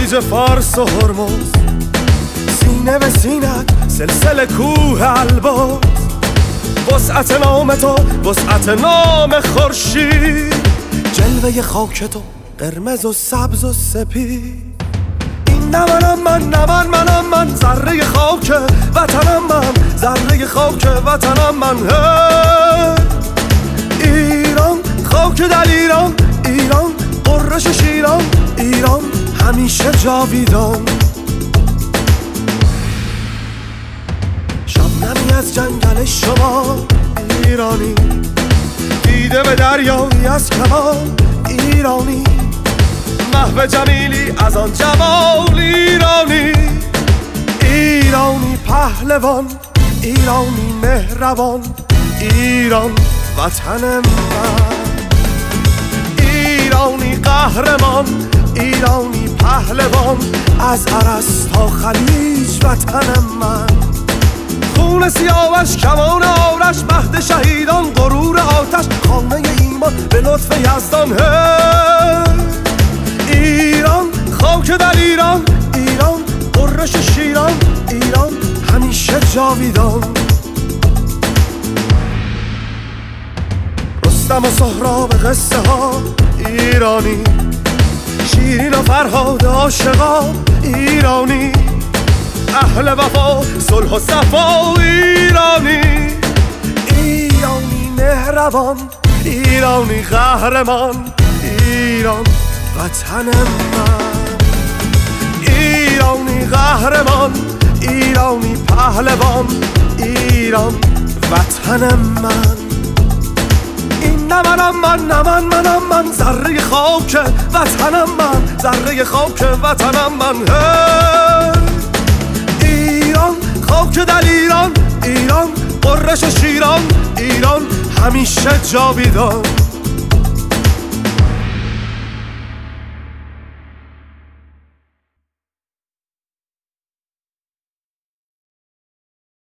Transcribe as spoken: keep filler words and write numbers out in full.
خلیج فارس و هرمز، سینه به سینت سلسله کوه البرز. وسعت نام تو وسعت نام خورشید، جلوه خاک تو قرمز و سبز و سپید. این نه منم من، نه من منم من، ذره خاک وطنم من، ذره خاک وطنم من. ایران خاک در ایران، ایران قرش شیران، ایران همیشه جاویدان. شبنمی از جنگل شما ایرانی، دیده به دریایی از کمان ایرانی. محو جمیلی از آن جمال ایرانی. ایرانی پهلوان، ایرانی مهربان، ایران وطن من. ایرانی قهرمان، ایرانی پهلوان، از عرس تا خلیج وطن من. خون سیاوش کمان آرش، مهد شهیدان غرور آتش، خانه ایمان به لطف یزدان. ایران خاک در ایران، ایران قرش شیران، ایران همیشه جاویدان. رستم و سهراب قصه ها ایرانی، شیرین و فرهاد عاشقا ایرانی. اهل وفا صلح و صفا ایرانی. ایرانی مهربان، ایرانی قهرمان، ایران وطن من. ایرانی قهرمان، ایرانی پهلوان، ایران وطن من. این نه منم من، نه من منم من، ذره خاک وطنم من، ذره خاک وطنم من. ایران خاک در ایران، ایران قرش شیران، ایران همیشه جاویدان.